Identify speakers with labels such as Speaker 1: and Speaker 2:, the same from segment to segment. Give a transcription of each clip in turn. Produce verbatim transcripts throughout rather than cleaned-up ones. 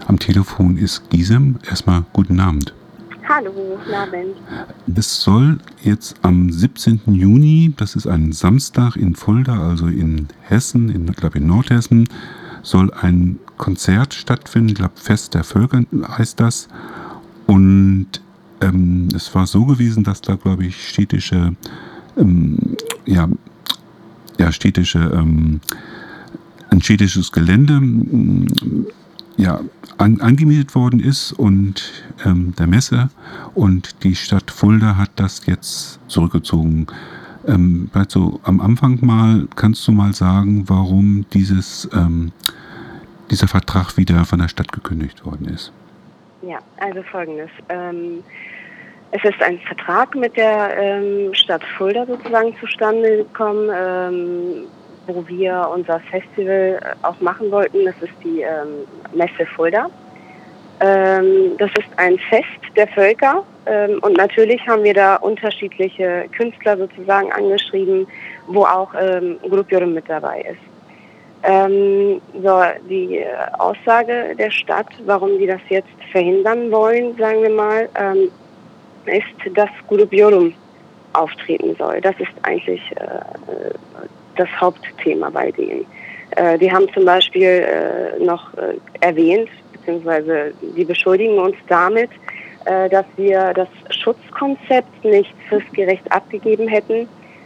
Speaker 1: Am Telefon ist Gisem. Erstmal guten Abend.
Speaker 2: Hallo, guten Abend.
Speaker 1: Es soll jetzt am siebzehnten Juni, das ist ein Samstag in Fulda, also in Hessen, in, ich glaube in Nordhessen, soll ein Konzert stattfinden. Ich glaube, Fest der Völker heißt das. Und ähm, es war so gewesen, dass da, glaube ich, städtische, ähm, ja, ja, städtische, ähm, ein städtisches Gelände ähm, ja, an, angemietet worden ist und ähm, der Messe, und die Stadt Fulda hat das jetzt zurückgezogen. Ähm, also am Anfang mal, kannst du mal sagen, warum dieses, ähm, dieser Vertrag wieder von der Stadt gekündigt worden ist?
Speaker 2: Ja, also folgendes. Ähm, es ist ein Vertrag mit der ähm, Stadt Fulda sozusagen zustande gekommen, ähm, wo wir unser Festival auch machen wollten. Das ist die ähm, Messe Fulda. Ähm, das ist ein Fest der Völker, ähm, und natürlich haben wir da unterschiedliche Künstler sozusagen angeschrieben, wo auch ähm, Gruppierung mit dabei ist. Ähm, so, die Aussage der Stadt, warum die das jetzt verhindern wollen, sagen wir mal, ähm, ist, dass Gruppierung auftreten soll. Das ist eigentlich äh, das Hauptthema bei denen. Äh, die haben zum Beispiel äh, noch äh, erwähnt, beziehungsweise die beschuldigen uns damit, äh, dass wir das Schutzkonzept nicht fristgerecht abgegeben hätten.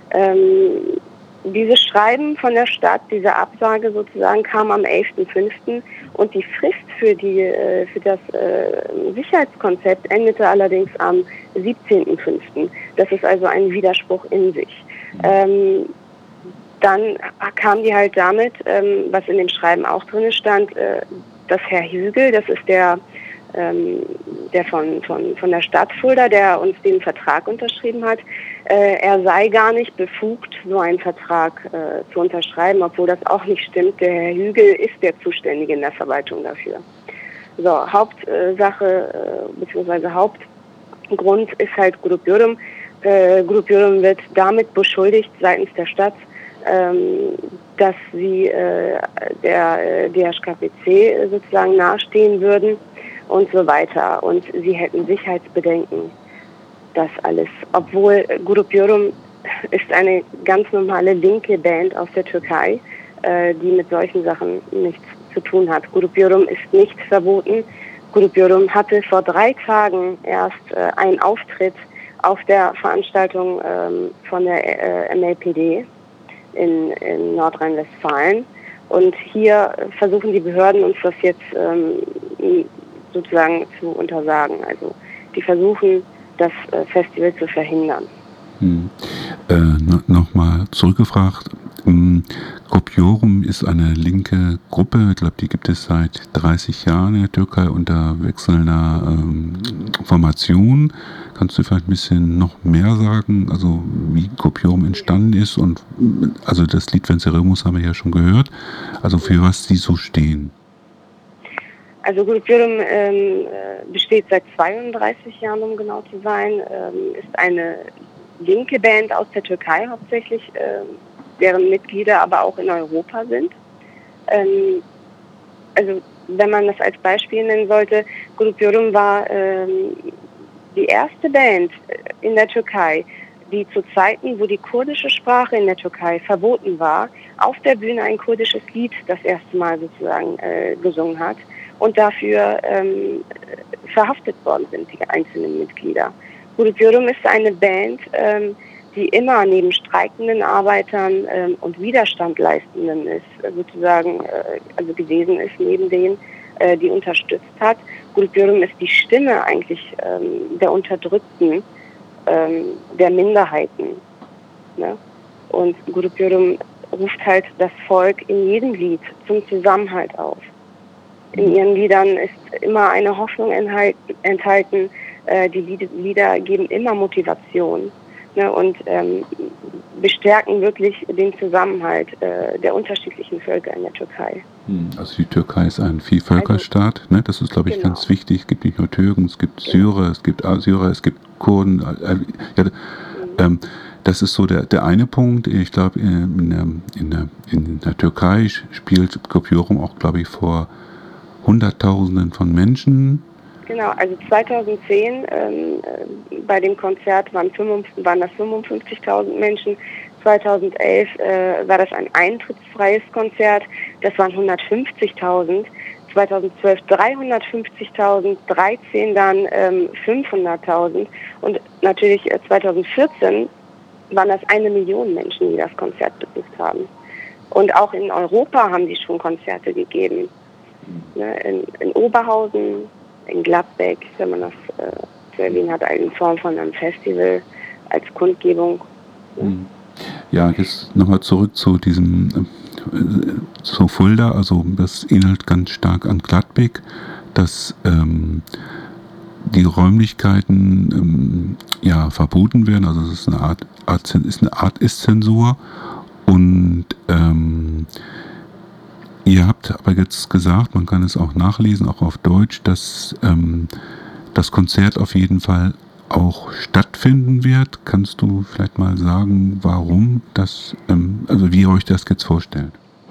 Speaker 2: Ähm, Dieses Schreiben von der Stadt, diese Absage sozusagen, kam am elften fünften und die Frist für, die, für das Sicherheitskonzept endete allerdings am siebzehnten fünften Das ist also ein Widerspruch in sich. Ähm, dann kam die halt damit, ähm, was in dem Schreiben auch drin stand, äh, dass Herr Hügel, das ist der, ähm, der von, von, von der Stadt Fulda, der uns den Vertrag unterschrieben hat, äh, er sei gar nicht befugt, so einen Vertrag äh, zu unterschreiben, obwohl das auch nicht stimmt. Der Herr Hügel ist der Zuständige in der Verwaltung dafür. So, Hauptsache, äh, beziehungsweise Hauptgrund ist halt Gruppierung. Äh, Gruppierung wird damit beschuldigt seitens der Stadt, ähm, dass sie äh, der D H K P C sozusagen nahestehen würden und so weiter. Und sie hätten Sicherheitsbedenken. Das alles. Obwohl Gruppierung ist eine ganz normale linke Band aus der Türkei, äh, die mit solchen Sachen nichts zu tun hat. Gruppierung ist nicht verboten. Gruppierung hatte vor drei Tagen erst äh, einen Auftritt auf der Veranstaltung ähm, von der äh, M L P D in, in Nordrhein-Westfalen. Und hier versuchen die Behörden uns das jetzt ähm, sozusagen zu untersagen. Also die versuchen, das äh, Festival zu verhindern.
Speaker 1: Hm. Äh, no, Nochmal zurückgefragt. Ähm, Gruppiorum ist eine linke Gruppe. Ich glaube, die gibt es seit dreißig Jahren in der Türkei unter wechselnder ähm, Formation. Kannst du vielleicht ein bisschen noch mehr sagen, also wie Gruppiorum entstanden ist? Und also das Lied Venceremos haben wir ja schon gehört. Also für was die so stehen?
Speaker 2: Also Gruppierung ähm, besteht seit zweiunddreißig Jahren, um genau zu sein, ähm, ist eine linke Band aus der Türkei hauptsächlich, äh, deren Mitglieder aber auch in Europa sind. Ähm, also wenn man das als Beispiel nennen sollte, Gruppierung war ähm, die erste Band in der Türkei, die zu Zeiten, wo die kurdische Sprache in der Türkei verboten war, auf der Bühne ein kurdisches Lied das erste Mal sozusagen äh, gesungen hat und dafür ähm, verhaftet worden sind, die einzelnen Mitglieder. Gruppierung ist eine Band, ähm, die immer neben streikenden Arbeitern ähm, und Widerstandleistenden ist, sozusagen, äh, also gewesen ist, neben denen, äh, die unterstützt hat. Gruppierung ist die Stimme eigentlich ähm, der Unterdrückten, ähm, der Minderheiten. Ne? Und Gruppierung ruft halt das Volk in jedem Lied zum Zusammenhalt auf. In ihren Liedern ist immer eine Hoffnung enthalten. Äh, die Lieder geben immer Motivation, ne, und ähm, bestärken wirklich den Zusammenhalt äh, der unterschiedlichen Völker in der Türkei.
Speaker 1: Also die Türkei ist ein Vielvölkerstaat, also, ne? Das ist, glaube ich, genau. ganz wichtig. Es gibt nicht nur Türken, es gibt genau. Syrer, es gibt Assyrer, es gibt Kurden. Äh, ja, mhm. ähm, das ist so der, der eine Punkt. Ich glaube, in der, in, der, in der Türkei spielt Gruppiorum auch, glaube ich, vor Hunderttausenden von Menschen.
Speaker 2: Genau, also zweitausendzehn ähm, äh, bei dem Konzert waren, fünfundfünfzig, waren das fünfundfünfzigtausend Menschen. zweitausendelf äh, war das ein eintrittsfreies Konzert, das waren hundertfünfzigtausend. zweitausendzwölf dreihundertfünfzigtausend, dreizehn dann ähm, fünfhunderttausend und natürlich äh, zweitausendvierzehn waren das eine Million Menschen, die das Konzert besucht haben. Und auch in Europa haben die schon Konzerte gegeben. Ne, in, in Oberhausen, in Gladbeck, wenn man das äh, zu erwähnen hat, in Form von einem Festival als Kundgebung. Ne?
Speaker 1: Ja, jetzt nochmal zurück zu diesem, äh, zu Fulda, also das ähnelt ganz stark an Gladbeck, dass ähm, die Räumlichkeiten ähm, ja, verboten werden, also es ist eine Art, Art, ist eine Art Ist-Zensur und ähm, ihr habt aber jetzt gesagt, man kann es auch nachlesen, auch auf Deutsch, dass ähm, das Konzert auf jeden Fall auch stattfinden wird. Kannst du vielleicht mal sagen, warum das, ähm, also wie ihr euch das jetzt vorstellt?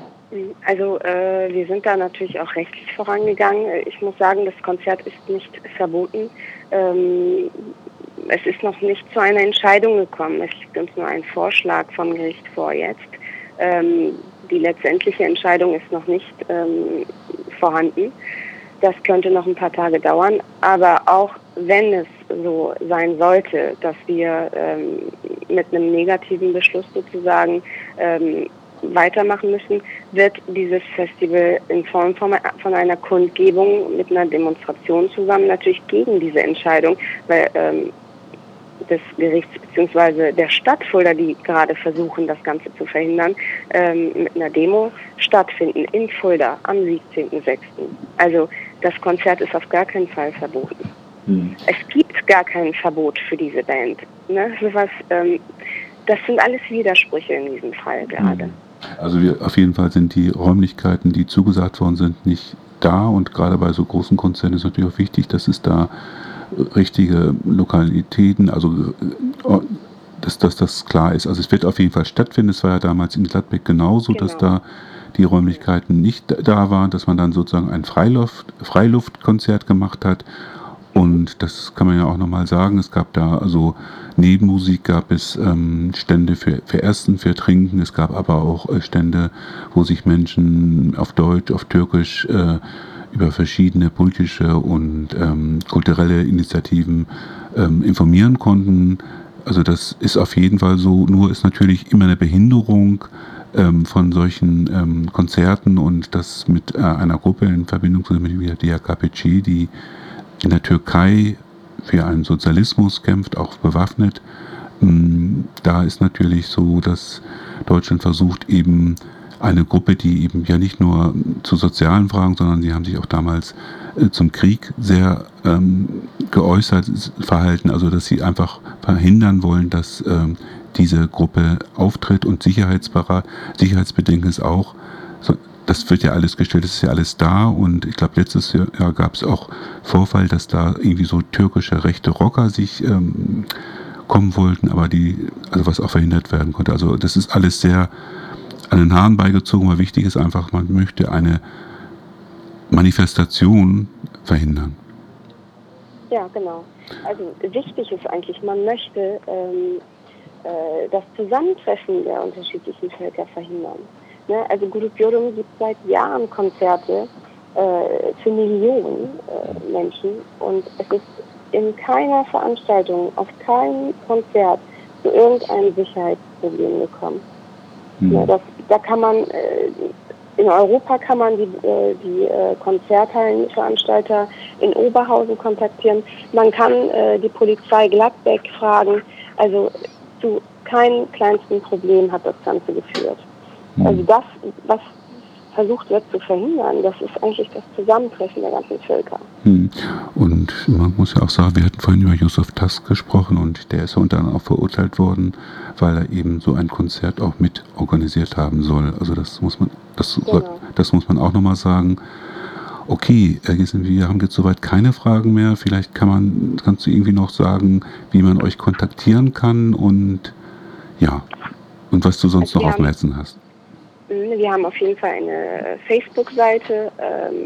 Speaker 2: Also äh, wir sind da natürlich auch rechtlich vorangegangen. Ich muss sagen, das Konzert ist nicht verboten. Ähm, es ist noch nicht zu einer Entscheidung gekommen. Es liegt uns nur ein Vorschlag vom Gericht vor jetzt. Ähm, die letztendliche Entscheidung ist noch nicht ähm, vorhanden. Das könnte noch ein paar Tage dauern. Aber auch wenn es so sein sollte, dass wir ähm, mit einem negativen Beschluss sozusagen ähm, weitermachen müssen, wird dieses Festival in Form von, von einer Kundgebung mit einer Demonstration zusammen natürlich gegen diese Entscheidung, weil ähm, des Gerichts bzw. der Stadt Fulda, die gerade versuchen, das Ganze zu verhindern, ähm, mit einer Demo stattfinden in Fulda am siebzehnten sechsten Also das Konzert ist auf gar keinen Fall verboten. Hm. Es gibt gar kein Verbot für diese Band. Ne? Was, ähm, das sind alles Widersprüche in diesem Fall gerade.
Speaker 1: Also wir, auf jeden Fall sind die Räumlichkeiten, die zugesagt worden sind, nicht da und gerade bei so großen Konzernen ist natürlich auch wichtig, dass es da richtige Lokalitäten, also dass, dass das klar ist. Also es wird auf jeden Fall stattfinden. Es war ja damals in Gladbeck genauso, genau, dass da die Räumlichkeiten nicht da waren, dass man dann sozusagen ein Freiluft, Freiluftkonzert gemacht hat. Und das kann man ja auch nochmal sagen, es gab da, also neben Musik gab es ähm, Stände für, für Essen, für Trinken, es gab aber auch äh, Stände, wo sich Menschen auf Deutsch, auf Türkisch äh, über verschiedene politische und ähm, kulturelle Initiativen ähm, informieren konnten. Also das ist auf jeden Fall so, nur ist natürlich immer eine Behinderung ähm, von solchen ähm, Konzerten und das mit äh, einer Gruppe in Verbindung mit der D K P C, die in der Türkei für einen Sozialismus kämpft, auch bewaffnet. Da ist natürlich so, dass Deutschland versucht, eben eine Gruppe, die eben ja nicht nur zu sozialen Fragen, sondern sie haben sich auch damals äh, zum Krieg sehr ähm, geäußert verhalten, also dass sie einfach verhindern wollen, dass ähm, diese Gruppe auftritt und Sicherheitsberat, Sicherheitsbedenken auch. So, das wird ja alles gestellt, das ist ja alles da und ich glaube, letztes Jahr gab es auch Vorfall, dass da irgendwie so türkische rechte Rocker sich ähm, kommen wollten, aber die, also was auch verhindert werden konnte. Also das ist alles sehr an den Haaren beigezogen, aber wichtig ist einfach, man möchte eine Manifestation verhindern.
Speaker 2: Ja, genau. Also wichtig ist eigentlich, man möchte ähm, äh, das Zusammentreffen der unterschiedlichen Völker verhindern. Ne? Also Grup Yorum gibt seit Jahren Konzerte äh, für Millionen äh, Menschen und es ist in keiner Veranstaltung, auf keinem Konzert zu irgendeinem Sicherheitsproblem gekommen. Mhm. Ja, das, da kann man, äh, in Europa kann man die, äh, die äh, Konzerthallenveranstalter in Oberhausen kontaktieren. Man kann äh, die Polizei Gladbeck fragen. Also zu keinem kleinsten Problem hat das Ganze geführt. Mhm. Also das, was versucht wird zu verhindern, das ist eigentlich das Zusammentreffen der ganzen Völker.
Speaker 1: Hm. Und man muss ja auch sagen, wir hatten vorhin über Yusuf Task gesprochen und der ist ja unter anderem auch verurteilt worden, weil er eben so ein Konzert auch mit organisiert haben soll. Also das muss man, das, genau. soll, das muss man auch nochmal sagen. Okay, wir haben jetzt soweit keine Fragen mehr. Vielleicht kann man, kannst du irgendwie noch sagen, wie man euch kontaktieren kann und ja, und was du sonst also noch auf dem Herzen hast.
Speaker 2: Wir haben auf jeden Fall eine Facebook-Seite, ähm,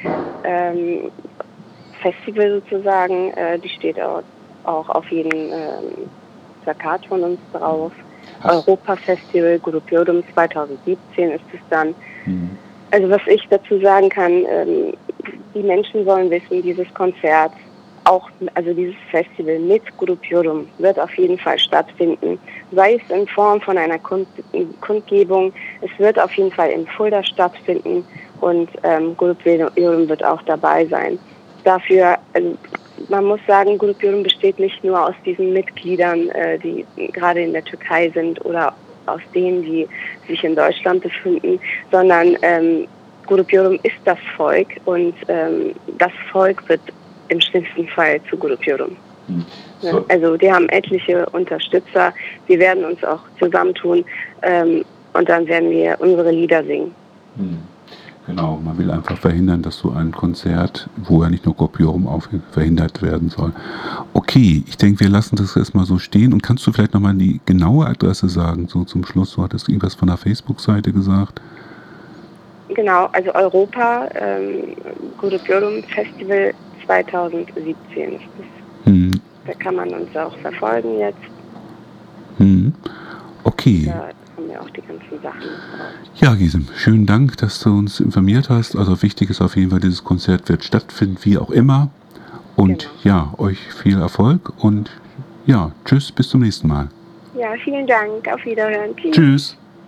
Speaker 2: ähm, Festival sozusagen. Äh, die steht auch, auch auf jedem ähm, Plakat von uns drauf. Europa-Festival, Grupiodum zweitausendsiebzehn ist es dann.
Speaker 1: Mhm.
Speaker 2: Also was ich dazu sagen kann, ähm, die Menschen sollen wissen, dieses Konzert, auch also dieses Festival mit Grupiodum wird auf jeden Fall stattfinden, sei es in Form von einer Kund Kundgebung. Es wird auf jeden Fall in Fulda stattfinden und ähm, Grupiodum wird auch dabei sein. Dafür, also man muss sagen, Grupiodum besteht nicht nur aus diesen Mitgliedern, äh, die gerade in der Türkei sind oder aus denen, die sich in Deutschland befinden, sondern ähm, Grupiodum ist das Volk und ähm, das Volk wird im schlimmsten Fall zu Grupiodum.
Speaker 1: Mhm. So.
Speaker 2: Also die haben etliche Unterstützer, wir werden uns auch zusammentun ähm, und dann werden wir unsere Lieder singen.
Speaker 1: Mhm. Genau, man will einfach verhindern, dass so ein Konzert, wo ja nicht nur Grupiodum auf verhindert werden soll. Okay, ich denke, wir lassen das erstmal so stehen. Und kannst du vielleicht nochmal die genaue Adresse sagen, so zum Schluss? Du hattest irgendwas von der Facebook-Seite gesagt.
Speaker 2: Genau, also Europa, ähm, Grupiodum Festival zweitausendsiebzehn ist das.
Speaker 1: Hm.
Speaker 2: Da kann man uns auch verfolgen jetzt.
Speaker 1: Hm. Okay.
Speaker 2: Da haben wir auch die ganzen Sachen drauf.
Speaker 1: Ja, Gisem, schönen Dank, dass du uns informiert hast. Also wichtig ist auf jeden Fall, dieses Konzert wird stattfinden, wie auch immer. Und
Speaker 2: Genau.
Speaker 1: ja, euch viel Erfolg und ja, tschüss, bis zum nächsten Mal.
Speaker 2: Ja, vielen Dank. Auf Wiederhören. Tschüss.
Speaker 1: Tschüss.